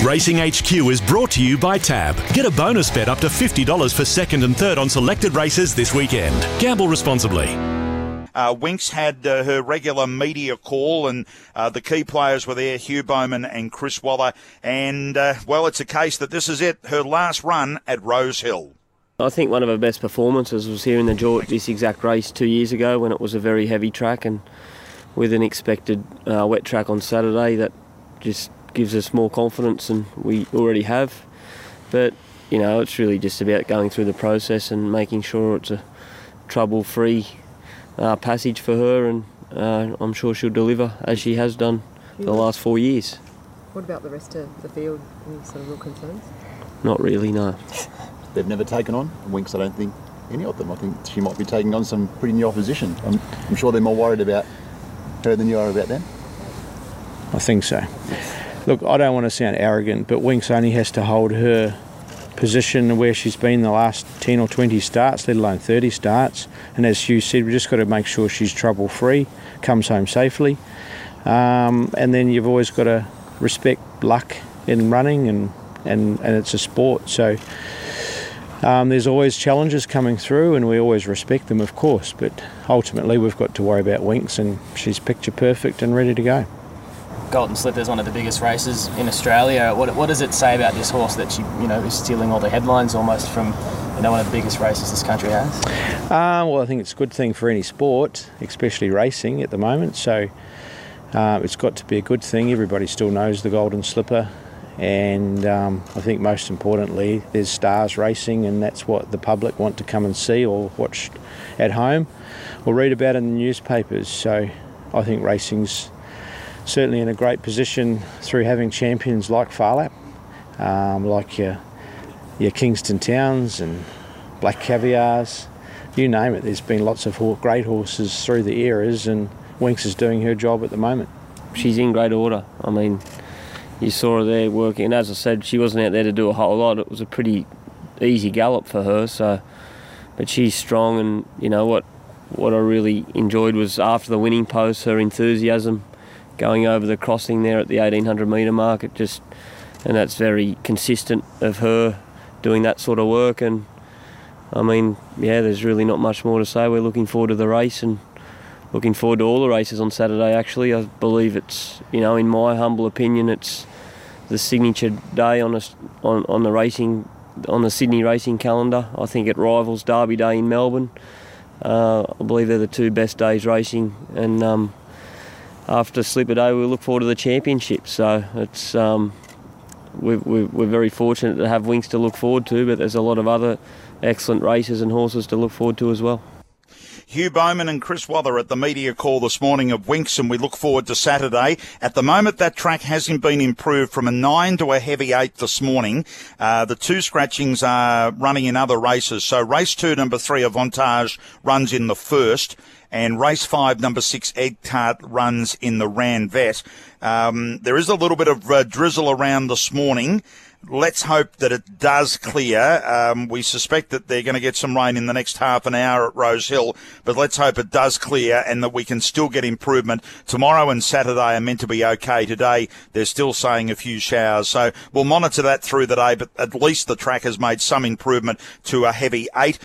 Racing HQ is brought to you by Tab. Get a bonus bet up to $50 for second and third on selected races this weekend. Gamble responsibly. Winx had her regular media call, and the key players were there, Hugh Bowman and Chris Waller. And, well, it's a case that this is it, her last run at Rosehill. I think one of her best performances was here in this exact race 2 years ago when it was a very heavy track, and with an expected wet track on Saturday, that just gives us more confidence than we already have. But, you know, it's really just about going through the process and making sure it's a trouble-free passage for her, and I'm sure she'll deliver as she has done the last 4 years. What about the rest of the field? Any sort of real concerns? Not really, no. They've never taken on Winx, I don't think, any of them. I think she might be taking on some pretty new opposition. I'm sure they're more worried about her than you are about them. I think so. Look, I don't want to sound arrogant, but Winx only has to hold her position where she's been the last 10 or 20 starts, let alone 30 starts. And as Hugh said, we've just got to make sure she's trouble-free, comes home safely. And then you've always got to respect luck in running, and it's a sport. So there's always challenges coming through, and we always respect them, of course. But ultimately, we've got to worry about Winx, and she's picture perfect and ready to go. Golden Slipper is one of the biggest races in Australia. What does it say about this horse that she, is stealing all the headlines almost from, one of the biggest races this country has? Well, I think it's a good thing for any sport, especially racing at the moment. So it's got to be a good thing. Everybody still knows the Golden Slipper, and I think most importantly, there's stars racing, and that's what the public want to come and see or watch at home or read about in the newspapers. So I think racing's certainly in a great position through having champions like Phar Lap, like your Kingston Towns and Black Caviars, you name it. There's been lots of great horses through the eras, and Winx is doing her job at the moment. She's in great order. I mean, you saw her there working, and as I said, she wasn't out there to do a whole lot. It was a pretty easy gallop for her. So, but she's strong, and what I really enjoyed was after the winning post, her enthusiasm, going over the crossing there at the 1800 metre mark. And that's very consistent of her doing that sort of work. And I mean, there's really not much more to say. We're looking forward to the race and looking forward to all the races on Saturday. Actually, I believe it's, in my humble opinion, it's the signature day on the Sydney racing calendar. I think it rivals Derby Day in Melbourne. I believe they're the two best days racing, and after Slipper Day, we look forward to the championship. So it's we're very fortunate to have Winx to look forward to, but there's a lot of other excellent races and horses to look forward to as well. Hugh Bowman and Chris Waller at the media call this morning of Winx, and we look forward to Saturday. At the moment, that track hasn't been improved from a 9 to a heavy 8 this morning. The two scratchings are running in other races. So race 2, number 3, Avantage, runs in the first. And race 5, number 6, Egtart, runs in the Ranvet. There is a little bit of drizzle around this morning. Let's hope that it does clear. We suspect that they're going to get some rain in the next half an hour at Rosehill, but let's hope it does clear and that we can still get improvement. Tomorrow and Saturday are meant to be okay. Today, they're still saying a few showers. So we'll monitor that through the day, but at least the track has made some improvement to a heavy 8.